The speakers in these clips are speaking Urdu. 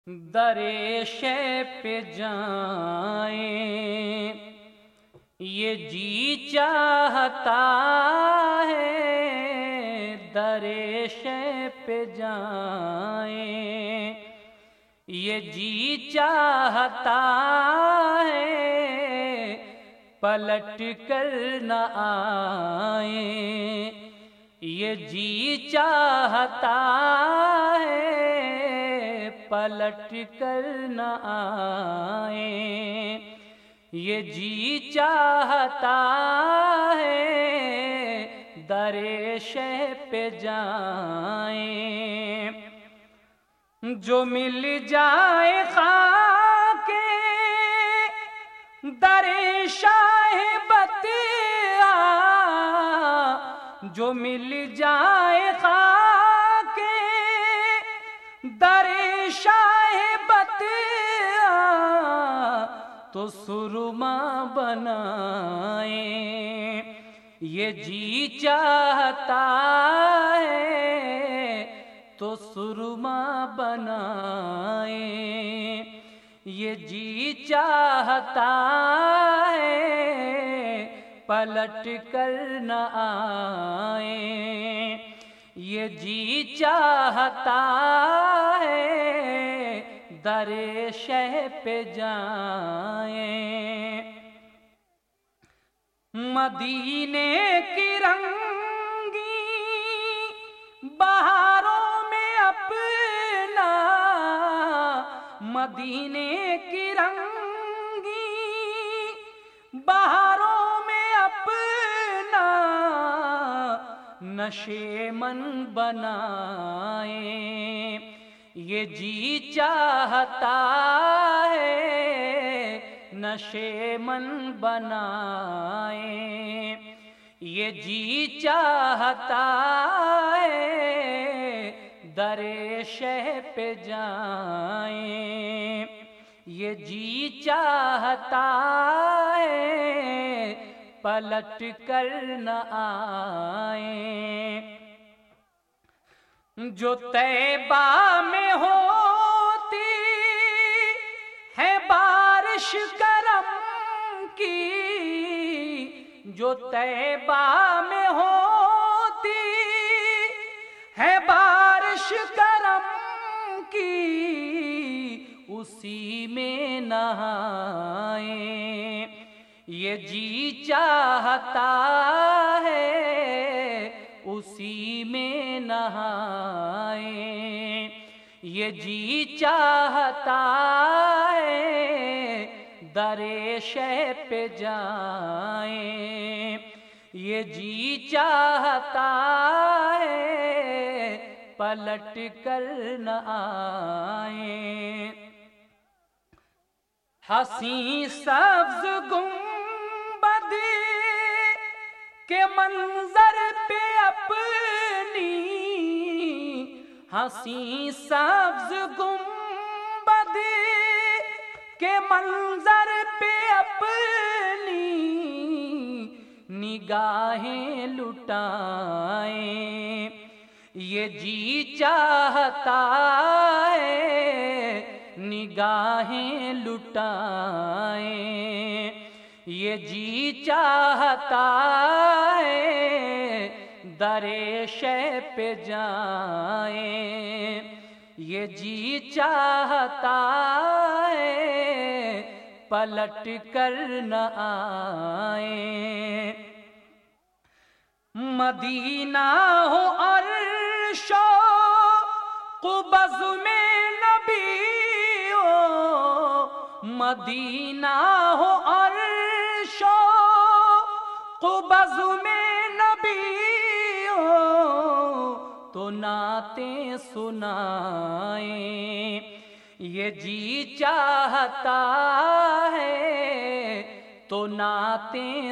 درِ شے پہ جائیں یہ جی چاہتا ہے، درِ شے پہ جائیں یہ جی چاہتا ہے، پلٹ کر نہ آئیں یہ جی چاہتا ہے، پلٹ کر نہ آئیں یہ جی چاہتا ہے، درِ شے پہ جائیں جو مل جائے خاک درِ شاہ بطیہ، جو مل جائے خاک درِ شاہ بطیہ تو سرما بنائیں یہ جی چاہتا ہے، تو سرما بنائیں یہ جی چاہتا ہے، پلٹ کر نہ آئیں یہ جی چاہتا ہے، درِ شے پہ جائیں مدینے کی رنگی بہاروں میں اپنا، مدینے کی رنگی بہاروں میں اپنا نشے من بنائیں یہ جی چاہتا ہے، نشے من بنائیں یہ جی چاہتا ہے، درِ شے پہ جائیں یہ جی چاہتا ہے، پلٹ کر نہ آئیں جو طیبہ میں ہوتی ہے بارش کرم کی، جو طیبہ میں ہوتی ہے بارش کرم کی، اسی میں نہائیں یہ جی چاہتا ہے، اسی میں نہائیں یہ جی چاہتا ہے، درِ شے پہ جائیں یہ جی چاہتا ہے، پلٹ کر نہ آئیں حسین سبز گنبد کے منظر پہ اپنی، حسین سبز گنبد کے منظر پہ اپنی نگاہیں لٹائیں یہ جی چاہتا ہے، نگاہیں لٹائیں یہ جی چاہتا ہے، درِ شے پہ جائیں یہ جی چاہتا ہے، پلٹ کر نہ آئیں مدینہ ہو عرش و قبض میں نبی ہو، مدینہ ہو عرش و قبض میں نبی ہو، تو نعتیں سنائیں یہ جی چاہتا ہے، تو نعتیں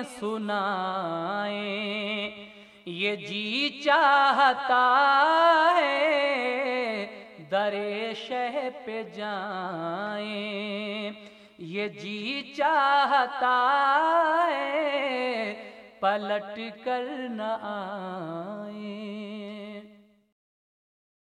سنائیں یہ جی چاہتا ہے، درِ شے پہ جائیں یہ جی چاہتا ہے، پلٹ کر نہ آئیں